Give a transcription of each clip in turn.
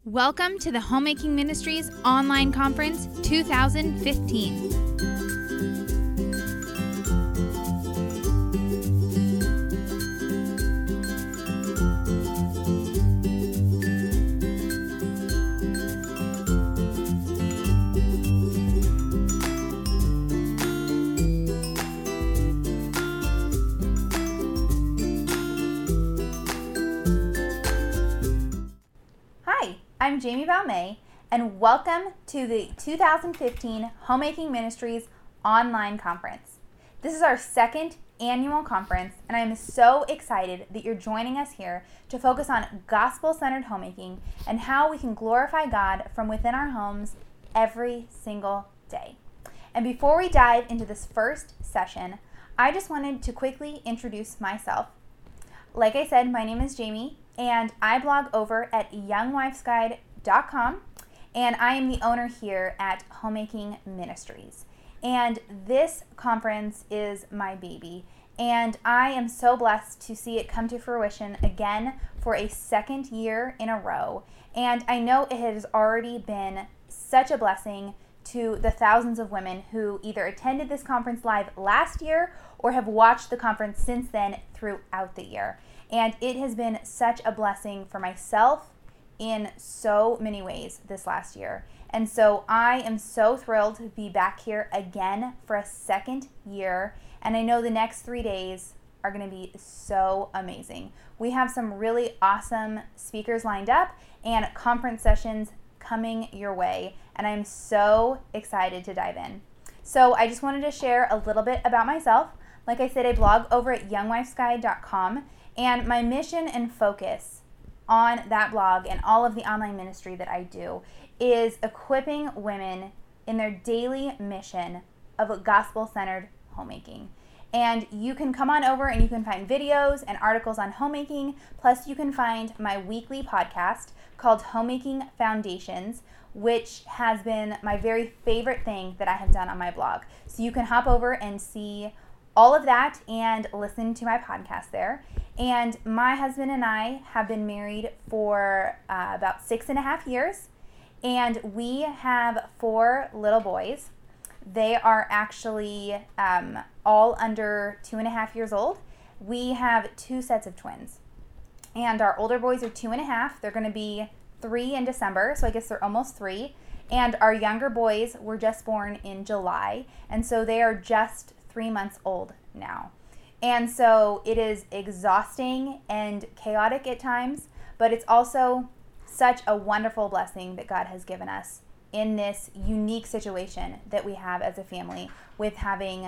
Welcome to the Homemaking Ministries Online Conference 2015. I'm Jamie Balmay, and welcome to the 2015 Homemaking Ministries Online Conference. This is our second annual conference, and I am so excited that you're joining us here to focus on gospel-centered homemaking and how we can glorify God from within our homes every single day. And before we dive into this first session, I just wanted to quickly introduce myself. Like I said, my name is Jamie, and I blog over at youngwifesguide.com, and I am the owner here at Homemaking Ministries. And this conference is my baby, and I am so blessed to see it come to fruition again for a second year in a row. And I know it has already been such a blessing to the thousands of women who either attended this conference live last year or have watched the conference since then throughout the year. And it has been such a blessing for myself in so many ways this last year. And so I am so thrilled to be back here again for a second year. And I know the next 3 days are going to be so amazing. We have some really awesome speakers lined up and conference sessions coming your way. And I'm so excited to dive in. So I just wanted to share a little bit about myself. Like I said, I blog over at youngwifesguide.com. And my mission and focus on that blog and all of the online ministry that I do is equipping women in their daily mission of gospel-centered homemaking. And you can come on over and you can find videos and articles on homemaking. Plus, you can find my weekly podcast called Homemaking Foundations, which has been my very favorite thing that I have done on my blog. So you can hop over and see all of that and listen to my podcast there. And my husband and I have been married for about 6.5 years, and we have 4 little boys. They are actually all under 2.5 years old. We have 2 sets of twins, and our older boys are 2.5. They're going to be 3 in December, so I guess they're almost 3. And our younger boys were just born in July, and so they are just 3 months old now. And so it is exhausting and chaotic at times, but it's also such a wonderful blessing that God has given us in this unique situation that we have as a family with having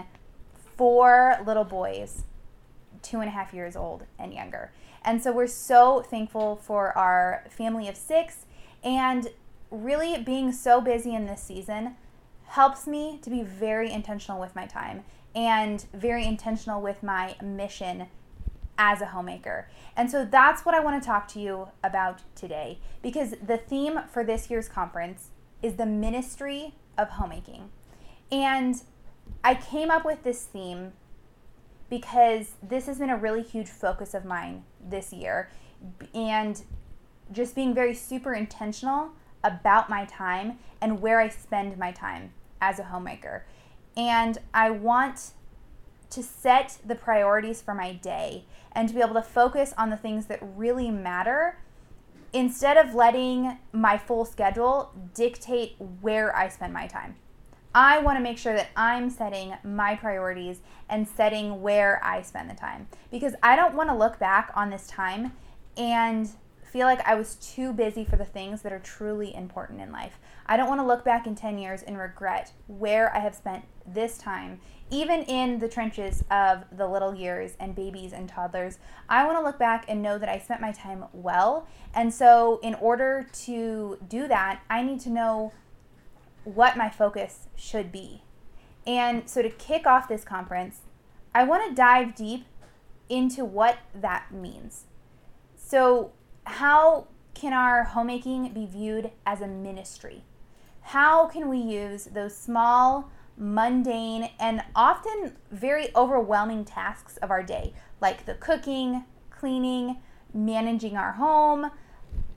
4 little boys, 2.5 years old and younger. And so we're so thankful for our family of 6, and really being so busy in this season helps me to be very intentional with my time and very intentional with my mission as a homemaker. And so that's what I want to talk to you about today, because the theme for this year's conference is the ministry of homemaking. And I came up with this theme because this has been a really huge focus of mine this year, and just being very super intentional about my time and where I spend my time as a homemaker. And I want to set the priorities for my day and to be able to focus on the things that really matter instead of letting my full schedule dictate where I spend my time. I want to make sure that I'm setting my priorities and setting where I spend the time, because I don't want to look back on this time and feel like I was too busy for the things that are truly important in life. I don't want to look back in 10 years and regret where I have spent this time, even in the trenches of the little years and babies and toddlers. I want to look back and know that I spent my time well. And so in order to do that, I need to know what my focus should be. And so to kick off this conference, I want to dive deep into what that means. So how can our homemaking be viewed as a ministry? How can we use those small, mundane, and often very overwhelming tasks of our day, like the cooking, cleaning, managing our home?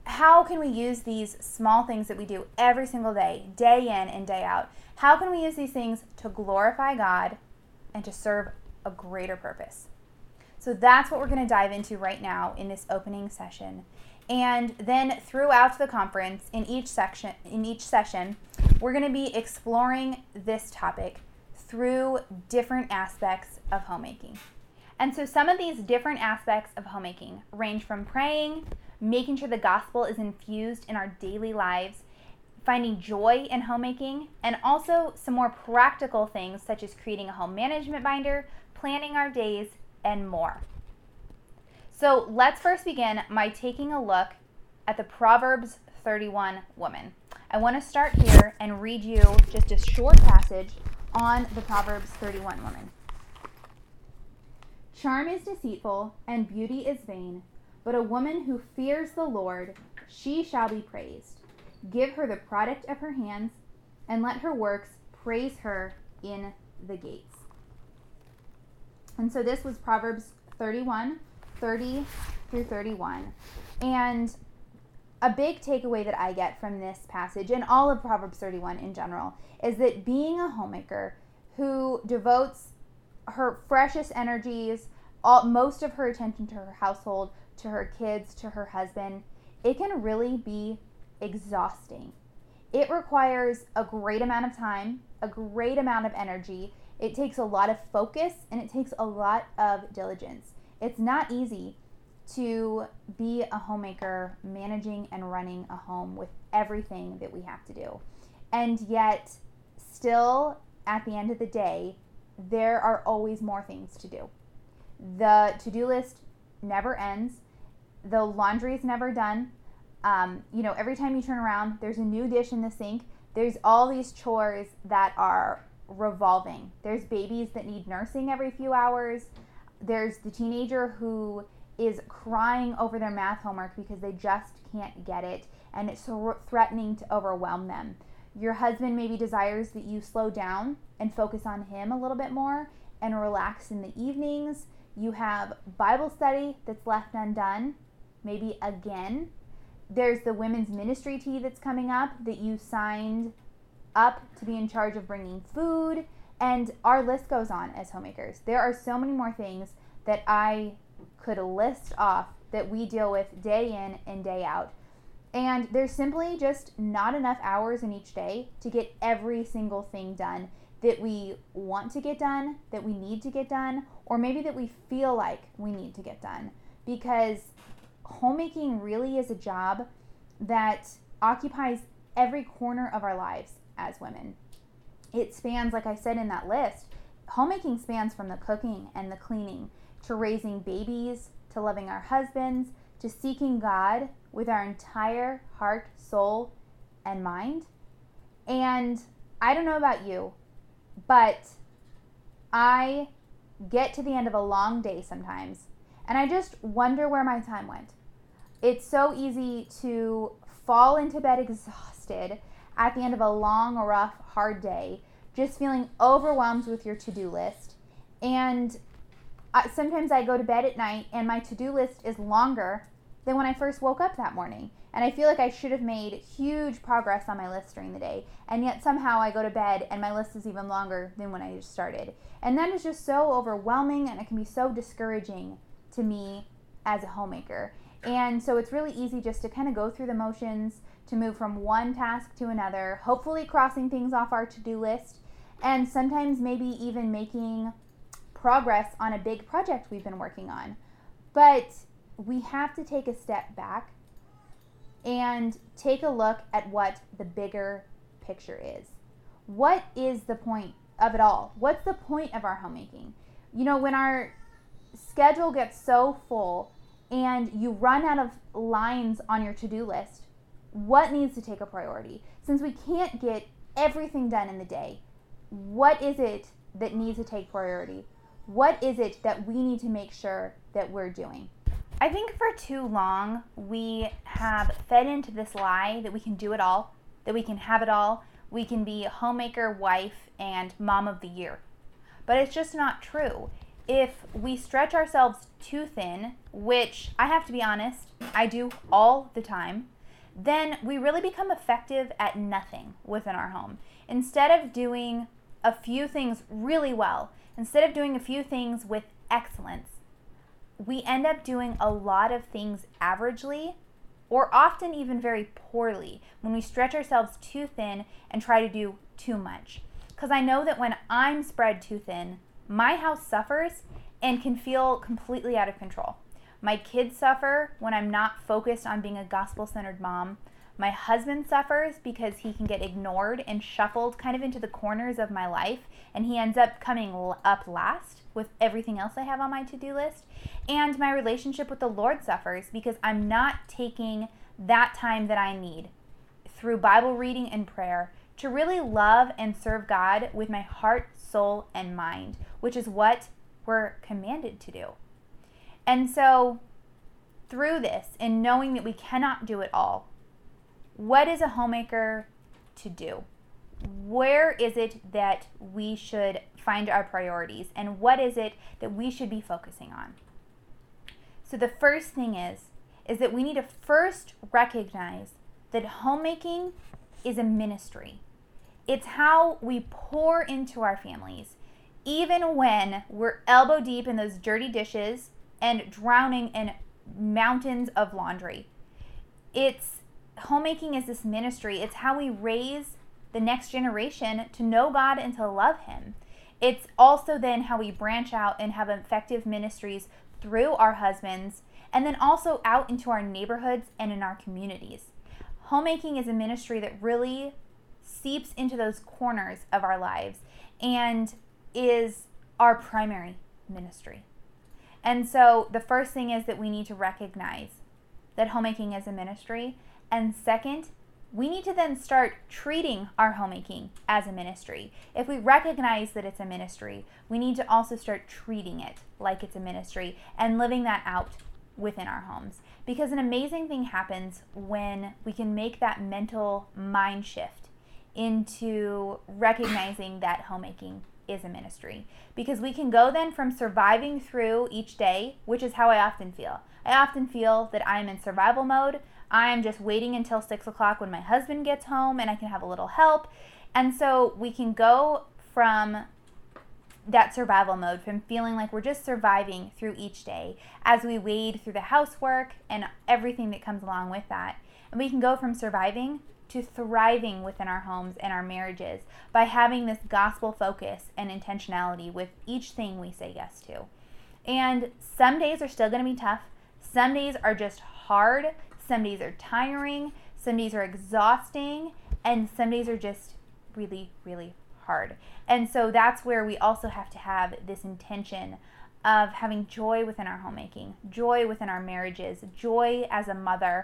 how can we use these small things that we do every single day, day in and day out? How can we use these things to glorify God and to serve a greater purpose? So that's what we're going to dive into right now in this opening session. And then throughout the conference, in each session, we're going to be exploring this topic through different aspects of homemaking. And so some of these different aspects of homemaking range from praying, making sure the gospel is infused in our daily lives, finding joy in homemaking, and also some more practical things such as creating a home management binder, planning our days, and more. So let's first begin by taking a look at the Proverbs 31 woman. I want to start here and read you just a short passage on the Proverbs 31 woman. Charm is deceitful and beauty is vain, but a woman who fears the Lord, she shall be praised. Give her the product of her hands, and let her works praise her in the gates. And so this was Proverbs 31, 30 through 31. And a big takeaway that I get from this passage, and all of Proverbs 31 in general, is that being a homemaker who devotes her freshest energies, most of her attention to her household, to her kids, to her husband, it can really be exhausting. It requires a great amount of time, a great amount of energy. It takes a lot of focus, and it takes a lot of diligence. It's not easy to be a homemaker, managing and running a home with everything that we have to do. And yet, still, at the end of the day, there are always more things to do. The to-do list never ends. The laundry is never done. Every time you turn around, there's a new dish in the sink. There's all these chores that are revolving. There's babies that need nursing every few hours. There's the teenager who is crying over their math homework because they just can't get it, and it's so threatening to overwhelm them. Your husband maybe desires that you slow down and focus on him a little bit more and relax in the evenings. You have Bible study that's left undone, maybe again. There's the women's ministry tea that's coming up that you signed up to be in charge of bringing food, and our list goes on as homemakers. There are so many more things that I could list off that we deal with day in and day out. And there's simply just not enough hours in each day to get every single thing done that we want to get done, that we need to get done, or maybe that we feel like we need to get done. Because homemaking really is a job that occupies every corner of our lives as women. It spans, like I said in that list, homemaking spans from the cooking and the cleaning to raising babies, to loving our husbands, to seeking God with our entire heart, soul, and mind. And I don't know about you, but I get to the end of a long day sometimes, and I just wonder where my time went. It's so easy to fall into bed exhausted at the end of a long, rough, hard day, just feeling overwhelmed with your to-do list. And sometimes I go to bed at night and my to-do list is longer than when I first woke up that morning. And I feel like I should have made huge progress on my list during the day. And yet somehow I go to bed and my list is even longer than when I just started. And that is just so overwhelming, and it can be so discouraging to me as a homemaker. And so it's really easy just to kind of go through the motions, to move from one task to another, hopefully crossing things off our to-do list, and sometimes maybe even making progress on a big project we've been working on. But we have to take a step back and take a look at what the bigger picture is. What is the point of it all? What's the point of our homemaking? When our schedule gets so full and you run out of lines on your to-do list, what needs to take a priority? Since we can't get everything done in the day, what is it that needs to take priority? What is it that we need to make sure that we're doing? I think for too long, we have fed into this lie that we can do it all, that we can have it all. We can be homemaker, wife, and mom of the year. But it's just not true. If we stretch ourselves too thin, which I have to be honest, I do all the time, then we really become effective at nothing within our home. Instead of doing a few things really well, instead of doing a few things with excellence, we end up doing a lot of things averagely, or often even very poorly, when we stretch ourselves too thin and try to do too much. Because I know that when I'm spread too thin, my house suffers and can feel completely out of control. My kids suffer when I'm not focused on being a gospel-centered mom. My husband suffers because he can get ignored and shuffled kind of into the corners of my life, and he ends up coming up last with everything else I have on my to-do list. And my relationship with the Lord suffers because I'm not taking that time that I need through Bible reading and prayer to really love and serve God with my heart, soul, and mind, which is what we're commanded to do. And so through this, and knowing that we cannot do it all, what is a homemaker to do? Where is it that we should find our priorities? And what is it that we should be focusing on? So the first thing is that we need to first recognize that homemaking is a ministry. It's how we pour into our families, even when we're elbow deep in those dirty dishes and drowning in mountains of laundry. Homemaking is this ministry. It's how we raise the next generation to know God and to love Him. It's also then how we branch out and have effective ministries through our husbands, and then also out into our neighborhoods and in our communities. Homemaking is a ministry that really seeps into those corners of our lives and is our primary ministry. And so the first thing is that we need to recognize that homemaking is a ministry. And second, we need to then start treating our homemaking as a ministry. If we recognize that it's a ministry, we need to also start treating it like it's a ministry and living that out within our homes. Because an amazing thing happens when we can make that mental mind shift into recognizing that homemaking is a ministry. Because we can go then from surviving through each day, which is how I often feel. I often feel that I'm in survival mode. I'm just waiting until 6 o'clock when my husband gets home and I can have a little help. And so we can go from that survival mode, from feeling like we're just surviving through each day as we wade through the housework and everything that comes along with that. And we can go from surviving to thriving within our homes and our marriages by having this gospel focus and intentionality with each thing we say yes to. And some days are still going to be tough. Some days are just hard. Some days are tiring. Some days are exhausting. And some days are just really, really hard. And so that's where we also have to have this intention of having joy within our homemaking, joy within our marriages, joy as a mother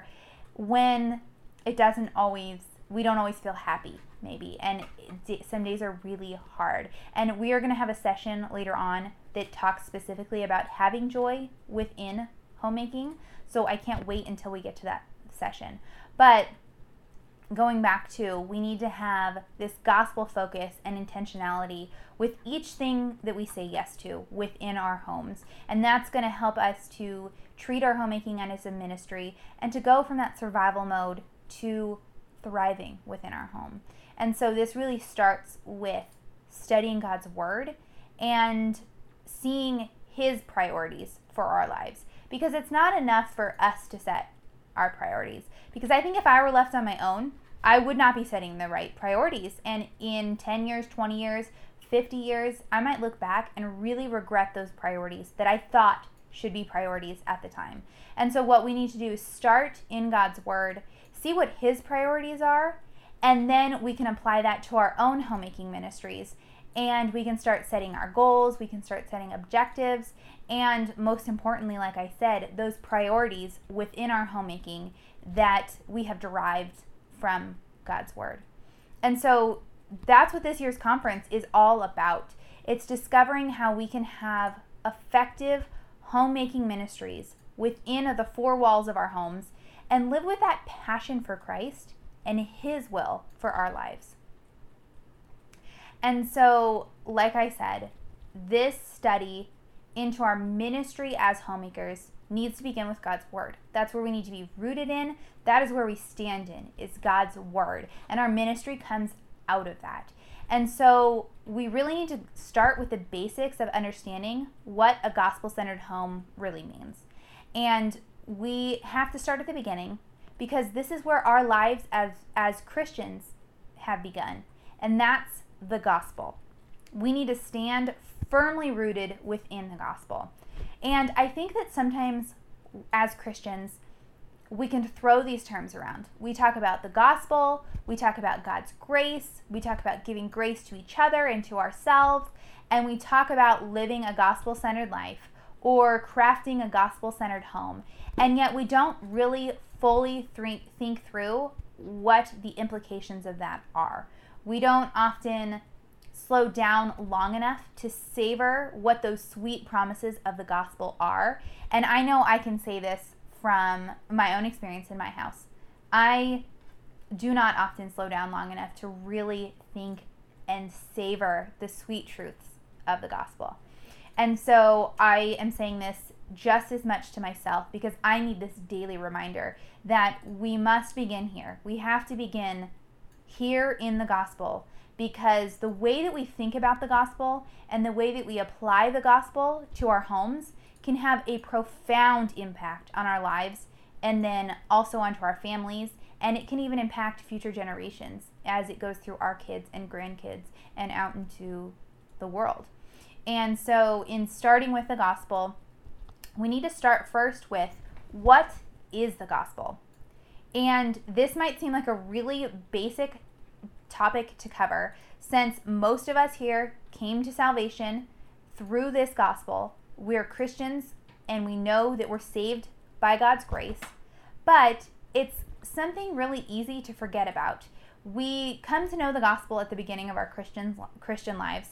when it doesn't always, we don't always feel happy maybe. And some days are really hard. And we are going to have a session later on that talks specifically about having joy within homemaking. So I can't wait until we get to that session. But going back to, we need to have this gospel focus and intentionality with each thing that we say yes to within our homes. And that's going to help us to treat our homemaking as a ministry and to go from that survival mode to thriving within our home. And so this really starts with studying God's word and seeing His priorities for our lives. Because it's not enough for us to set our priorities. Because I think if I were left on my own, I would not be setting the right priorities. And in 10 years, 20 years, 50 years, I might look back and really regret those priorities that I thought should be priorities at the time. And so what we need to do is start in God's word, see what His priorities are, and then we can apply that to our own homemaking ministries. And we can start setting our goals, we can start setting objectives, and most importantly, like I said, those priorities within our homemaking that we have derived from God's word. And so that's what this year's conference is all about. It's discovering how we can have effective homemaking ministries within the four walls of our homes and live with that passion for Christ and His will for our lives. And so, like I said, this study into our ministry as homemakers needs to begin with God's word. That's where we need to be rooted in. That is where we stand in, is God's word. And our ministry comes out of that. And so we really need to start with the basics of understanding what a gospel-centered home really means. And we have to start at the beginning, because this is where our lives as Christians have begun. And that's the gospel. We need to stand firmly rooted within the gospel. And I think that sometimes as Christians, we can throw these terms around. We talk about the gospel, we talk about God's grace, we talk about giving grace to each other and to ourselves, and we talk about living a gospel-centered life or crafting a gospel-centered home. And yet we don't really fully think through what the implications of that are. We don't often slow down long enough to savor what those sweet promises of the gospel are. And I know I can say this from my own experience in my house. I do not often slow down long enough to really think and savor the sweet truths of the gospel. And so I am saying this just as much to myself, because I need this daily reminder that we must begin here. We have to begin here in the gospel, because the way that we think about the gospel and the way that we apply the gospel to our homes can have a profound impact on our lives, and then also onto our families, and it can even impact future generations as it goes through our kids and grandkids and out into the world. And so in starting with the gospel, we need to start first with, what is the gospel? And this might seem like a really basic topic to cover, since most of us here came to salvation through this gospel. We're Christians and we know that we're saved by God's grace, but it's something really easy to forget about. We come to know the gospel at the beginning of our Christian lives,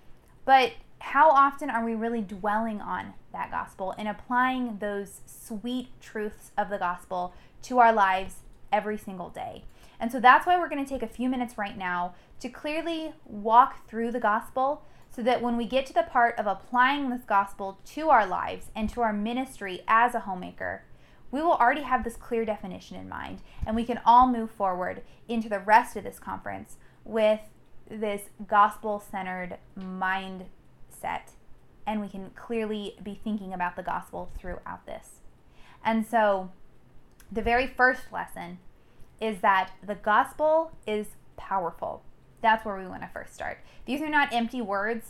but how often are we really dwelling on that gospel and applying those sweet truths of the gospel to our lives every single day? And so that's why we're going to take a few minutes right now to clearly walk through the gospel, so that when we get to the part of applying this gospel to our lives and to our ministry as a homemaker, we will already have this clear definition in mind, and we can all move forward into the rest of this conference with this gospel-centered mindset, and we can clearly be thinking about the gospel throughout this. And so the very first lesson is that the gospel is powerful. That's where we want to first start. These are not empty words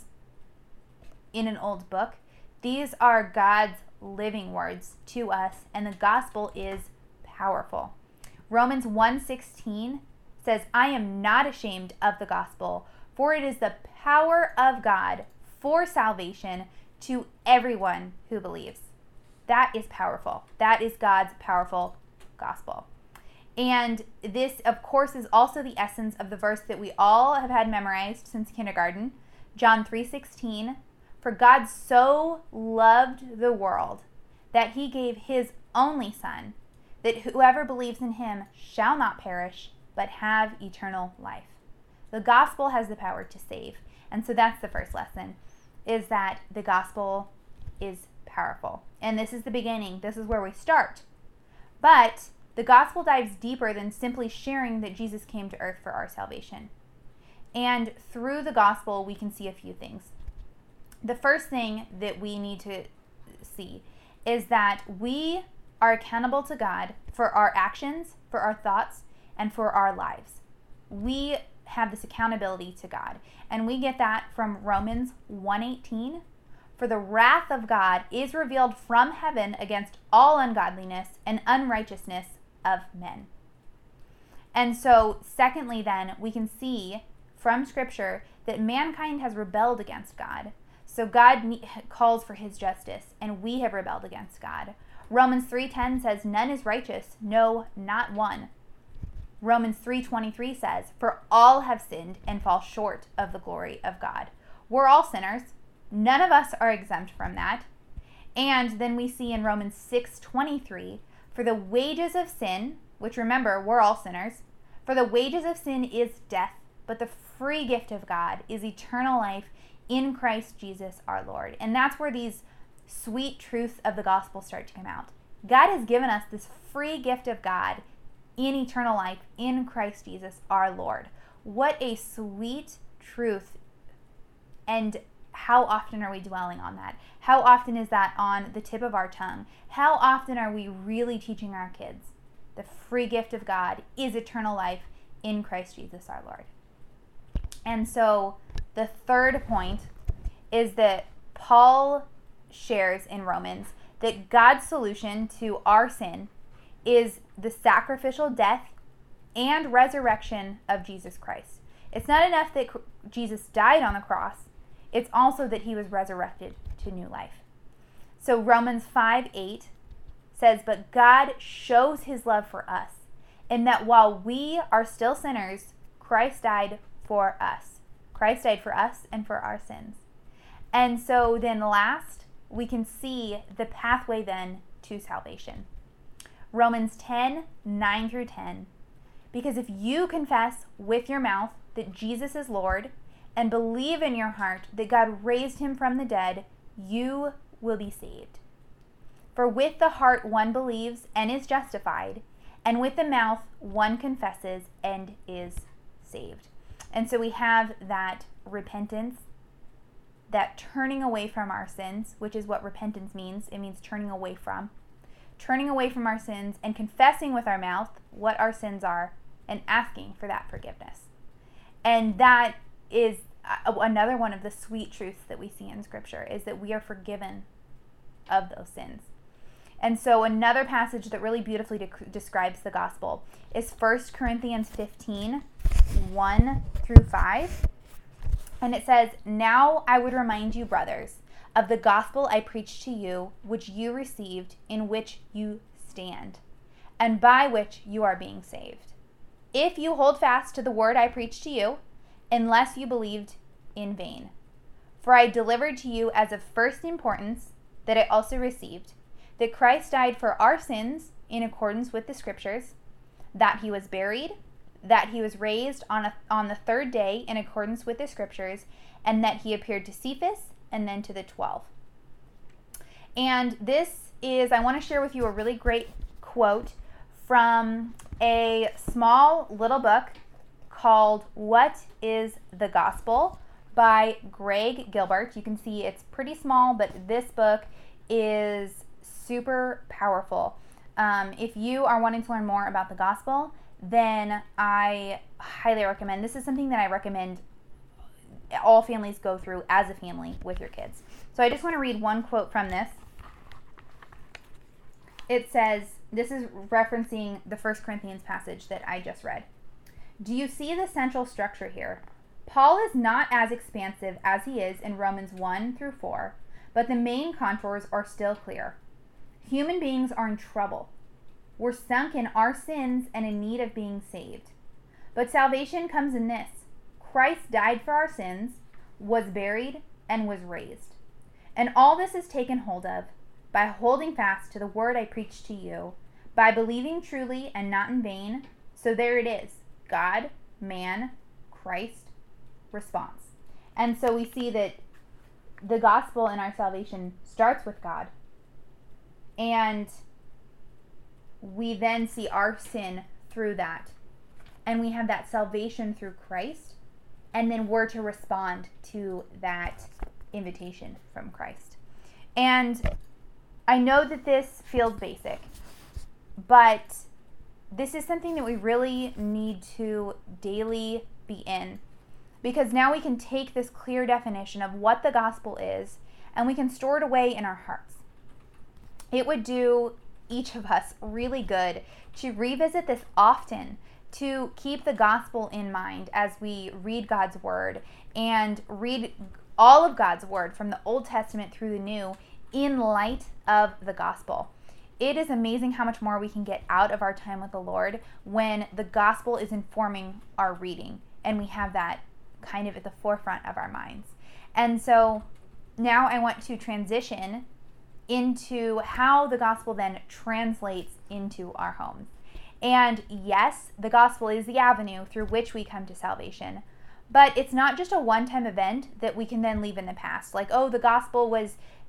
in an old book. These are God's living words to us, and the gospel is powerful. Romans 1:16 says, "I am not ashamed of the gospel, for it is the power of God for salvation to everyone who believes." That is powerful. That is God's powerful gospel. And this, of course, is also the essence of the verse that we all have had memorized since kindergarten, John 3:16, "For God so loved the world that he gave his only Son, that whoever believes in him shall not perish, but have eternal life." The gospel has the power to save. And so that's the first lesson, is that the gospel is powerful. And this is the beginning. This is where we start. But the gospel dives deeper than simply sharing that Jesus came to earth for our salvation. And through the gospel, we can see a few things. The first thing that we need to see is that we are accountable to God for our actions, for our thoughts, and for our lives. We have this accountability to God. And we get that from Romans 1:18. "For the wrath of God is revealed from heaven against all ungodliness and unrighteousness of men." And so, secondly, then, we can see from Scripture that mankind has rebelled against God. So God calls for his justice, and we have rebelled against God. Romans 3:10 says, "None is righteous, no, not one." Romans 3:23 says, "For all have sinned and fall short of the glory of God." We're all sinners. None of us are exempt from that. And then we see in Romans 6:23, "For the wages of sin," which, remember, we're all sinners, "for the wages of sin is death, but the free gift of God is eternal life in Christ Jesus our Lord." And that's where these sweet truths of the gospel start to come out. God has given us this free gift of God in eternal life in Christ Jesus our Lord. What a sweet truth. And how often are we dwelling on that? How often is that on the tip of our tongue? How often are we really teaching our kids the free gift of God is eternal life in Christ Jesus our Lord? And so the third point is that Paul shares in Romans that God's solution to our sin is the sacrificial death and resurrection of Jesus Christ. It's not enough that Jesus died on the cross, it's also that he was resurrected to new life. So Romans 5:8 says, "But God shows his love for us, in that while we are still sinners, Christ died for us." Christ died for us and for our sins. And so then last, we can see the pathway then to salvation. Romans 10:9-10. "Because if you confess with your mouth that Jesus is Lord and believe in your heart that God raised him from the dead, you will be saved. For with the heart one believes and is justified, and with the mouth one confesses and is saved." And so we have that repentance, that turning away from our sins, which is what repentance means. It means turning away from our sins and confessing with our mouth what our sins are and asking for that forgiveness. And that is another one of the sweet truths that we see in Scripture, is that we are forgiven of those sins. And so another passage that really beautifully describes the gospel is 1 Corinthians 15:1-5. And it says, "Now I would remind you, brothers, of the gospel I preached to you, which you received, in which you stand, and by which you are being saved. If you hold fast to the word I preached to you, unless you believed in vain. For I delivered to you as of first importance that I also received, that Christ died for our sins in accordance with the Scriptures, that he was buried, that he was raised on the third day in accordance with the Scriptures, and that he appeared to Cephas and then to the 12. And this is, I want to share with you a really great quote from a small little book called What is the Gospel by Greg Gilbert. You can see it's pretty small, but this book is super powerful. If you are wanting to learn more about the gospel, then I highly recommend. This is something that I recommend all families go through as a family with your kids. So I just want to read one quote from this. It says, this is referencing the 1 Corinthians passage that I just read. "Do you see the central structure here? Paul is not as expansive as he is in Romans 1-4, but the main contours are still clear. Human beings are in trouble. We're sunk in our sins and in need of being saved. But salvation comes in this: Christ died for our sins, was buried, and was raised. And all this is taken hold of by holding fast to the word I preached to you, by believing truly and not in vain. So there it is: God, man, Christ, response." And so we see that the gospel and our salvation starts with God. And we then see our sin through that. And we have that salvation through Christ. And then we're to respond to that invitation from Christ. And I know that this feels basic, but this is something that we really need to daily be in. Because now we can take this clear definition of what the gospel is and we can store it away in our hearts. It would do each of us really good to revisit this often, to keep the gospel in mind as we read God's word and read all of God's word from the Old Testament through the New in light of the gospel. It is amazing how much more we can get out of our time with the Lord when the gospel is informing our reading and we have that kind of at the forefront of our minds. And so now I want to transition into how the gospel then translates into our homes. And yes, the gospel is the avenue through which we come to salvation, but it's not just a one-time event that we can then leave in the past. Like, oh, the gospel was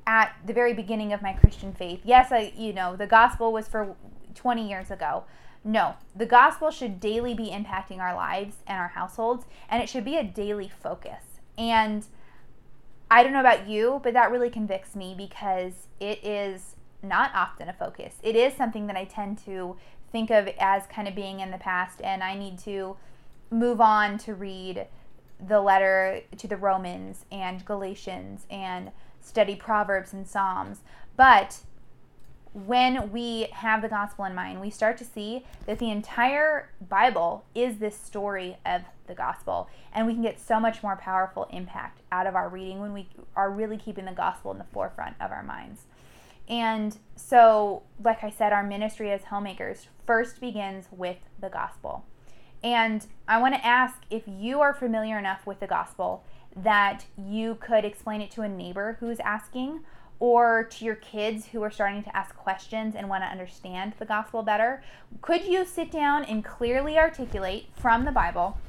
at the very beginning of my Christian faith. Yes, the gospel was for 20 years ago. No, the gospel should daily be impacting our lives and our households, and it should be a daily focus. And I don't know about you, but that really convicts me because it is not often a focus. It is something that I tend to think of as kind of being in the past, and I need to move on to read the letter to the Romans and Galatians and study Proverbs and Psalms. But when we have the gospel in mind, we start to see that the entire Bible is this story of the gospel, and we can get so much more powerful impact out of our reading when we are really keeping the gospel in the forefront of our minds. And so, like I said, our ministry as homemakers first begins with the gospel. And I want to ask if you are familiar enough with the gospel that you could explain it to a neighbor who's asking, or to your kids who are starting to ask questions and want to understand the gospel better. Could you sit down and clearly articulate from the Bible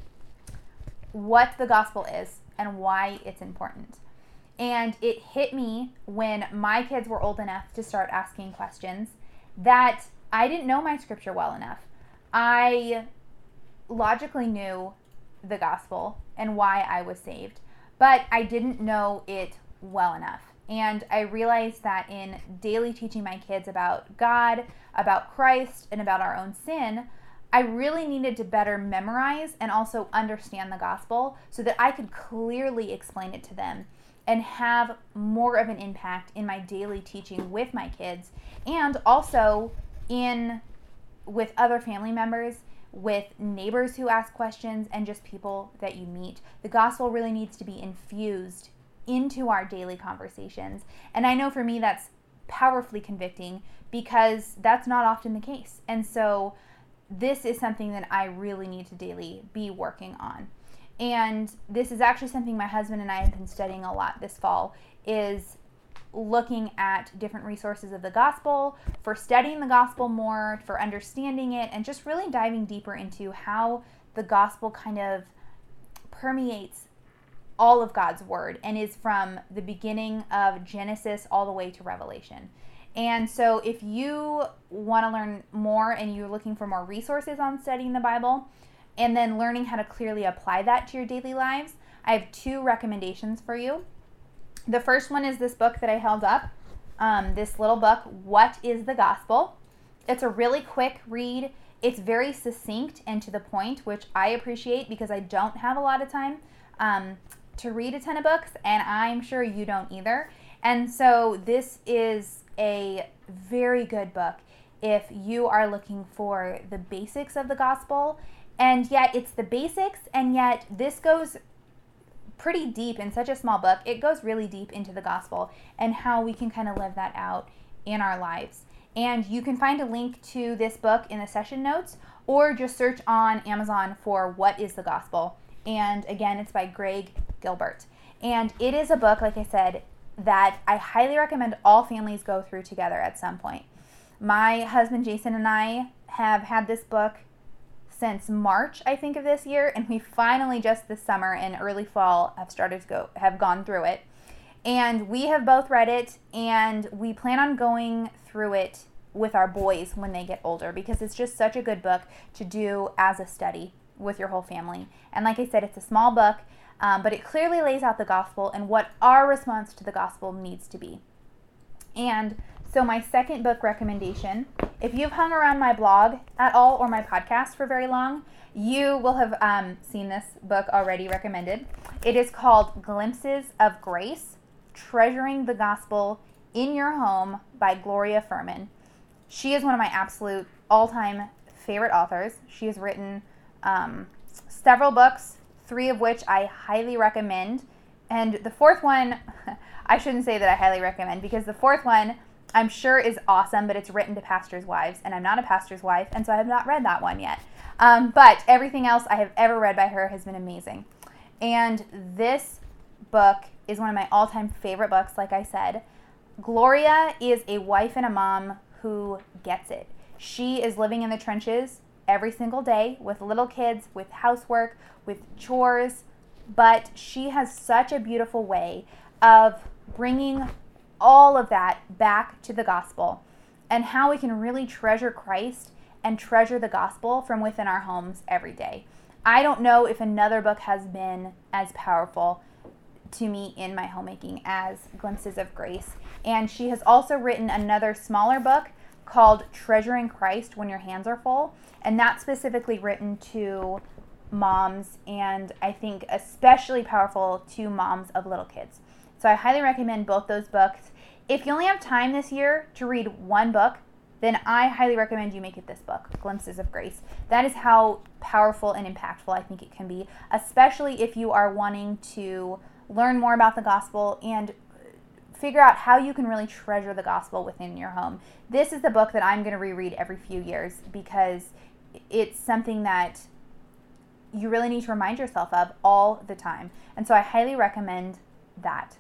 what the gospel is and why it's important? And it hit me when my kids were old enough to start asking questions that I didn't know my scripture well enough. I logically knew the gospel and why I was saved, but I didn't know it well enough. And I realized that in daily teaching my kids about God, about Christ, and about our own sin, I really needed to better memorize and also understand the gospel so that I could clearly explain it to them and have more of an impact in my daily teaching with my kids, and also with other family members, with neighbors who ask questions, and just people that you meet. The gospel really needs to be infused into our daily conversations. And I know for me that's powerfully convicting because that's not often the case. And so this is something that I really need to daily be working on. And this is actually something my husband and I have been studying a lot this fall, is looking at different resources of the gospel, for studying the gospel more, for understanding it, and just really diving deeper into how the gospel kind of permeates all of God's word and is from the beginning of Genesis all the way to Revelation. And so if you want to learn more and you're looking for more resources on studying the Bible and then learning how to clearly apply that to your daily lives, I have 2 recommendations for you. The first one is this book that I held up, this little book, What is the Gospel? It's a really quick read. It's very succinct and to the point, which I appreciate because I don't have a lot of time to read a ton of books, and I'm sure you don't either. And so this is a very good book if you are looking for the basics of the gospel, and yet it's the basics, and yet this goes pretty deep in such a small book. It goes really deep into the gospel and how we can kind of live that out in our lives. And you can find a link to this book in the session notes, or just search on Amazon for What is the Gospel. And again, it's by Greg Gilbert. And it is a book, like I said, that I highly recommend all families go through together at some point. My husband Jason and I have had this book since March, I think, of this year, and we finally just this summer and early fall have gone through it. And we have both read it, and we plan on going through it with our boys when they get older, because it's just such a good book to do as a study with your whole family. And like I said, it's a small book, but it clearly lays out the gospel and what our response to the gospel needs to be. And so my second book recommendation, if you've hung around my blog at all or my podcast for very long, you will have seen this book already recommended. It is called Glimpses of Grace, Treasuring the Gospel in Your Home by Gloria Furman. She is one of my absolute all-time favorite authors. She has written several books, 3 of which I highly recommend. And the 4th one, I shouldn't say that I highly recommend, because the 4th one I'm sure is awesome, but it's written to pastors' wives, and I'm not a pastor's wife, and so I have not read that one yet. But everything else I have ever read by her has been amazing. And this book is one of my all-time favorite books, like I said. Gloria is a wife and a mom who gets it. She is living in the trenches every single day with little kids, with housework, with chores, but she has such a beautiful way of bringing all of that back to the gospel and how we can really treasure Christ and treasure the gospel from within our homes every day. I don't know if another book has been as powerful to me in my homemaking as Glimpses of Grace. And she has also written another smaller book called Treasuring Christ When Your Hands Are Full, and that's specifically written to moms, and I think especially powerful to moms of little kids. So I highly recommend both those books. If you only have time this year to read one book, then I highly recommend you make it this book, Glimpses of Grace. That is how powerful and impactful I think it can be, especially if you are wanting to learn more about the gospel and figure out how you can really treasure the gospel within your home. This is the book that I'm going to reread every few years because it's something that you really need to remind yourself of all the time. And so I highly recommend that.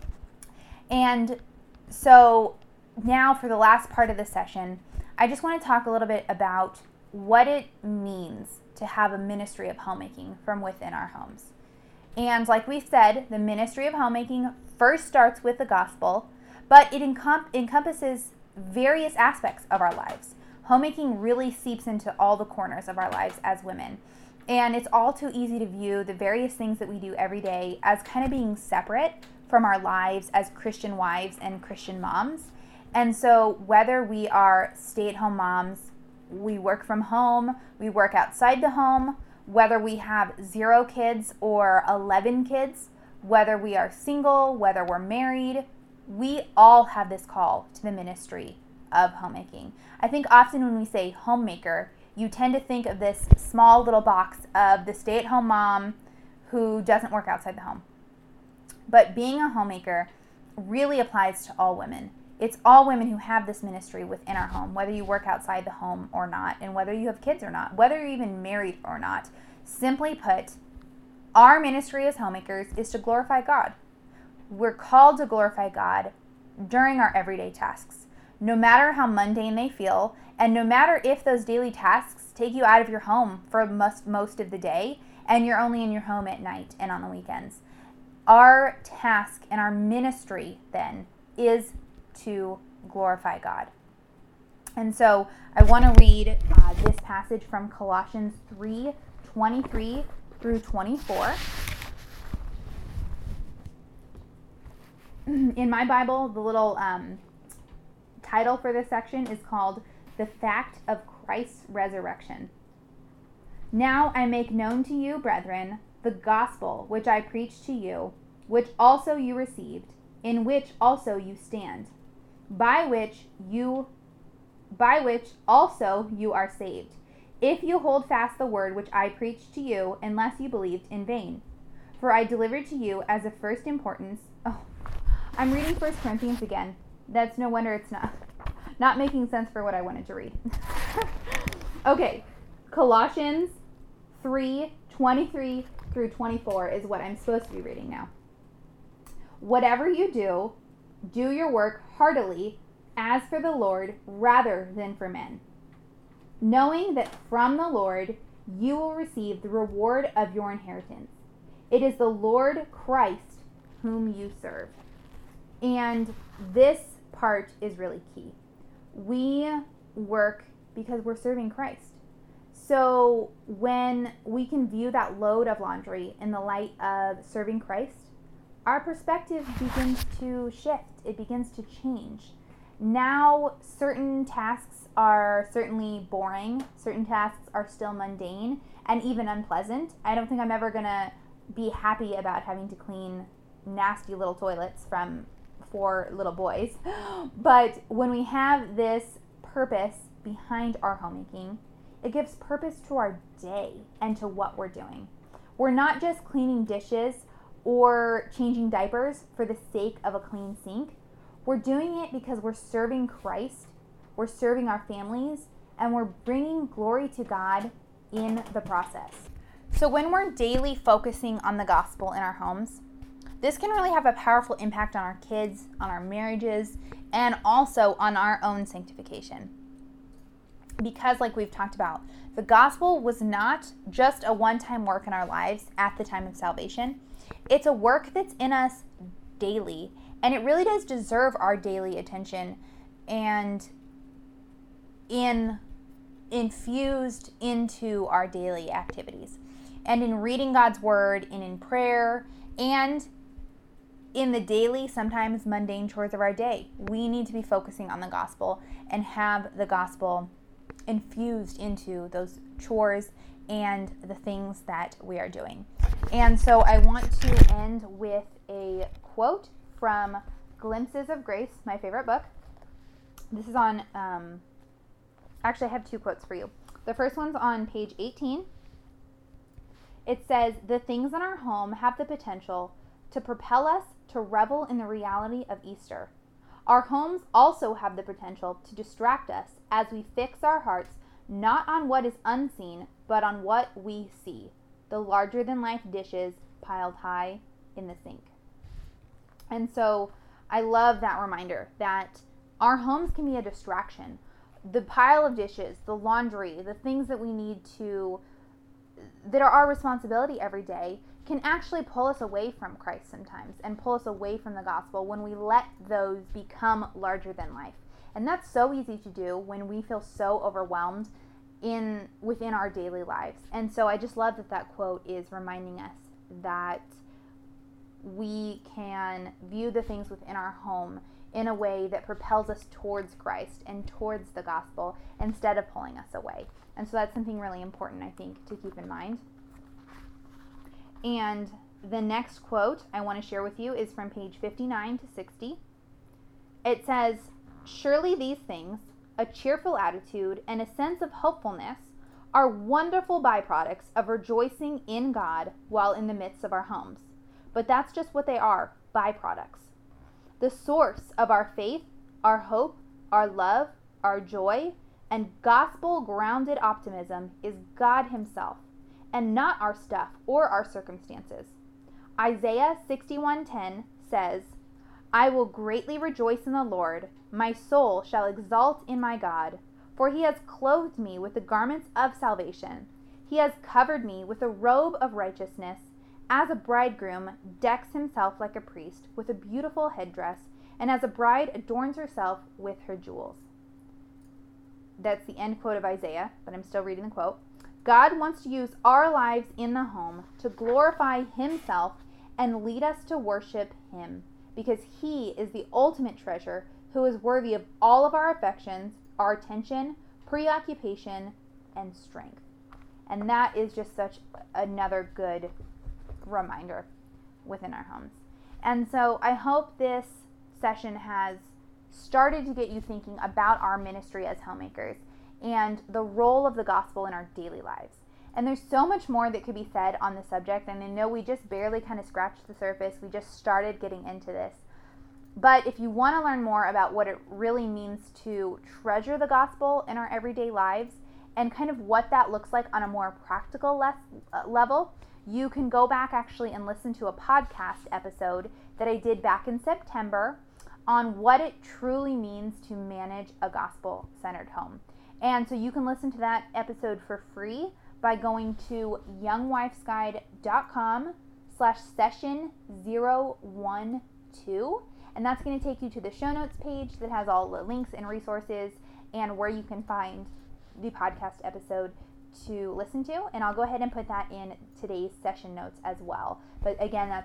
And so now for the last part of the session, I just want to talk a little bit about what it means to have a ministry of homemaking from within our homes. And like we said, the ministry of homemaking first starts with the gospel, but it encompasses various aspects of our lives. Homemaking really seeps into all the corners of our lives as women. And it's all too easy to view the various things that we do every day as kind of being separate from our lives as Christian wives and Christian moms. And so whether we are stay-at-home moms, we work from home, we work outside the home, whether we have 0 kids or 11 kids, whether we are single, whether we're married, we all have this call to the ministry of homemaking. I think often when we say homemaker, you tend to think of this small little box of the stay-at-home mom who doesn't work outside the home. But being a homemaker really applies to all women. It's all women who have this ministry within our home, whether you work outside the home or not, and whether you have kids or not, whether you're even married or not. Simply put, our ministry as homemakers is to glorify God. We're called to glorify God during our everyday tasks, no matter how mundane they feel, and no matter if those daily tasks take you out of your home for most of the day, and you're only in your home at night and on the weekends. Our task and our ministry then is to glorify God. And so I want to read this passage from Colossians 3:23 through 24. In my Bible, the little title for this section is called The Fact of Christ's Resurrection. Now I make known to you, brethren, the gospel which I preached to you, which also you received, in which also you stand, by which also you are saved, if you hold fast the word which I preached to you, unless you believed in vain. For I delivered to you as of first importance. Oh, I'm reading 1 Corinthians again. That's no wonder it's not making sense for what I wanted to read. Okay, Colossians 3:23 through 24 is what I'm supposed to be reading now. Whatever you do, do your work heartily, as for the Lord rather than for men, knowing that from the Lord you will receive the reward of your inheritance. It is the Lord Christ whom you serve. And this part is really key. We work because we're serving Christ. So when we can view that load of laundry in the light of serving Christ, our perspective begins to shift. It begins to change. Now, certain tasks are certainly boring. Certain tasks are still mundane and even unpleasant. I don't think I'm ever going to be happy about having to clean nasty little toilets from 4 little boys. But when we have this purpose behind our homemaking, it gives purpose to our day and to what we're doing. We're not just cleaning dishes or changing diapers for the sake of a clean sink. We're doing it because we're serving Christ, we're serving our families, and we're bringing glory to God in the process. So when we're daily focusing on the gospel in our homes, this can really have a powerful impact on our kids, on our marriages, and also on our own sanctification. Because like we've talked about, the gospel was not just a one-time work in our lives at the time of salvation. It's a work that's in us daily, And it really does deserve our daily attention and infused into our daily activities. And in reading God's word and in prayer and in the daily, sometimes mundane chores of our day, we need to be focusing on the gospel and have the gospel infused into those chores and the things that we are doing. And so I want to end with a quote from Glimpses of Grace, my favorite book. This is on, actually I have two quotes for you. The first one's on page 18. It says, "The things in our home have the potential to propel us to revel in the reality of Easter. Our homes also have the potential to distract us as we fix our hearts not on what is unseen, but on what we see, the larger-than-life dishes piled high in the sink." And so I love that reminder that our homes can be a distraction. The pile of dishes, the laundry, the things that we need to, that are our responsibility every day, can actually pull us away from Christ sometimes and pull us away from the gospel when we let those become larger than life. And that's so easy to do when we feel so overwhelmed within our daily lives. And so I just love that quote is reminding us that we can view the things within our home in a way that propels us towards Christ and towards the gospel instead of pulling us away. And so that's something really important, I think, to keep in mind. And the next quote I want to share with you is from page 59 to 60. It says, "Surely these things, a cheerful attitude and a sense of hopefulness, are wonderful byproducts of rejoicing in God while in the midst of our homes. But that's just what they are, byproducts. The source of our faith, our hope, our love, our joy, and gospel-grounded optimism is God himself, and not our stuff or our circumstances. Isaiah 61:10 says, 'I will greatly rejoice in the Lord. My soul shall exult in my God. For he has clothed me with the garments of salvation. He has covered me with a robe of righteousness, as a bridegroom decks himself like a priest with a beautiful headdress, and as a bride adorns herself with her jewels.'" That's the end quote of Isaiah, but I'm still reading the quote. God wants to use our lives in the home to glorify himself and lead us to worship him, because he is the ultimate treasure who is worthy of all of our affections, our attention, preoccupation, and strength. And that is just such another good reminder within our homes. And so I hope this session has started to get you thinking about our ministry as homemakers and the role of the gospel in our daily lives. And there's so much more that could be said on the subject, and I know we just barely kind of scratched the surface. We just started getting into this. But if you want to learn more about what it really means to treasure the gospel in our everyday lives and kind of what that looks like on a more practical level, you can go back actually and listen to a podcast episode that I did back in September on what it truly means to manage a gospel-centered home. And so you can listen to that episode for free by going to youngwifesguide.com/session012. And that's going to take you to the show notes page that has all the links and resources and where you can find the podcast episode to listen to. And I'll go ahead and put that in today's session notes as well. But again, that's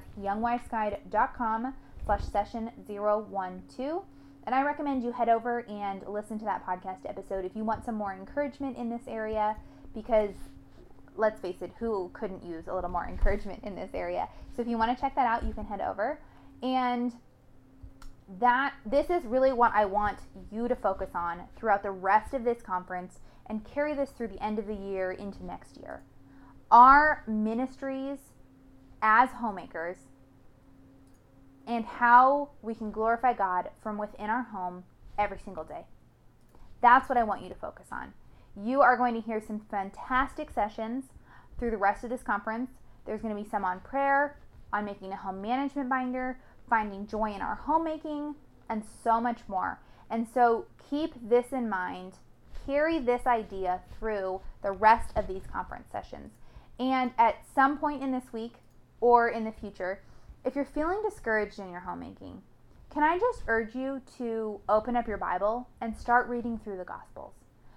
youngwifesguide.com/session012. And I recommend you head over and listen to that podcast episode if you want some more encouragement in this area, because let's face it, who couldn't use a little more encouragement in this area? So if you want to check that out, you can head over. And this is really what I want you to focus on throughout the rest of this conference and carry this through the end of the year into next year. Our ministries as homemakers and how we can glorify God from within our home every single day. That's what I want you to focus on. You are going to hear some fantastic sessions through the rest of this conference. There's going to be some on prayer, on making a home management binder, finding joy in our homemaking, and so much more. And so keep this in mind. Carry this idea through the rest of these conference sessions. And at some point in this week or in the future, if you're feeling discouraged in your homemaking, can I just urge you to open up your Bible and start reading through the Gospels?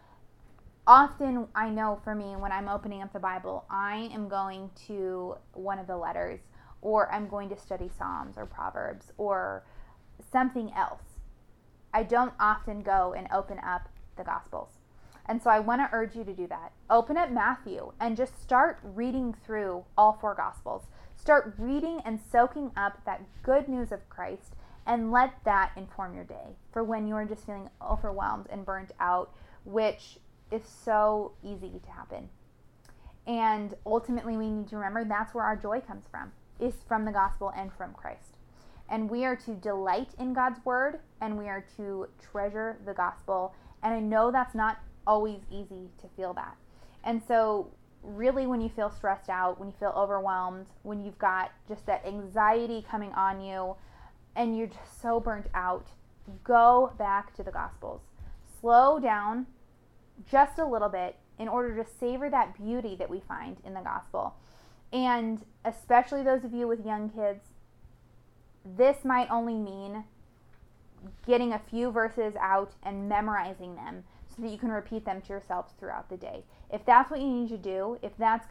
Often, I know for me, when I'm opening up the Bible, I am going to one of the letters, or I'm going to study Psalms or Proverbs or something else. I don't often go and open up the Gospels. And so I want to urge you to do that. Open up Matthew and just start reading through all 4 Gospels. Start reading and soaking up that good news of Christ, and let that inform your day for when you're just feeling overwhelmed and burnt out, which is so easy to happen. And ultimately, we need to remember that's where our joy comes from, is from the gospel and from Christ. And we are to delight in God's word, and we are to treasure the gospel. And I know that's not always easy to feel that. And so really, when you feel stressed out, when you feel overwhelmed, when you've got just that anxiety coming on you, and you're just so burnt out, go back to the Gospels. Slow down just a little bit in order to savor that beauty that we find in the Gospel. And especially those of you with young kids, this might only mean getting a few verses out and memorizing them so that you can repeat them to yourselves throughout the day. If that's what you need to do, if that's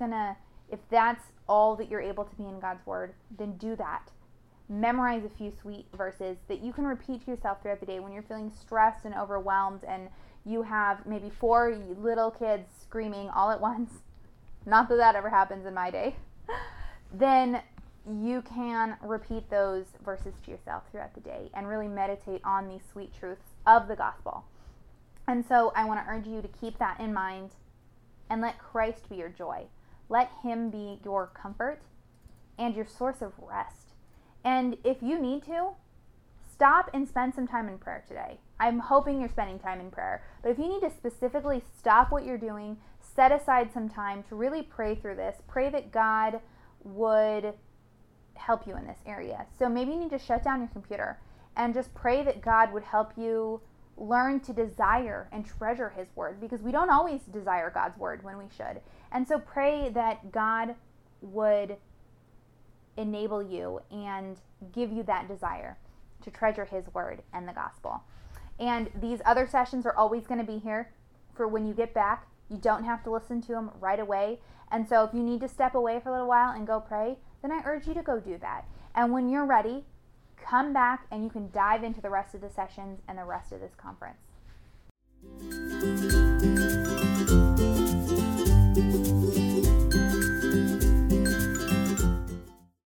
all that you're able to be in God's Word, then do that. Memorize a few sweet verses that you can repeat to yourself throughout the day when you're feeling stressed and overwhelmed and you have maybe 4 little kids screaming all at once. Not that that ever happens in my day. Then you can repeat those verses to yourself throughout the day and really meditate on these sweet truths of the gospel. And so I want to urge you to keep that in mind and let Christ be your joy. Let him be your comfort and your source of rest. And if you need to, stop and spend some time in prayer today. I'm hoping you're spending time in prayer. But if you need to specifically stop what you're doing, set aside some time to really pray through this. Pray that God would help you in this area. So maybe you need to shut down your computer and just pray that God would help you learn to desire and treasure his word, because we don't always desire God's word when we should. And so pray that God would enable you and give you that desire to treasure his word and the gospel. And these other sessions are always going to be here for when you get back. You don't have to listen to them right away. And so if you need to step away for a little while and go pray, then I urge you to go do that. And when you're ready, come back and you can dive into the rest of the sessions and the rest of this conference.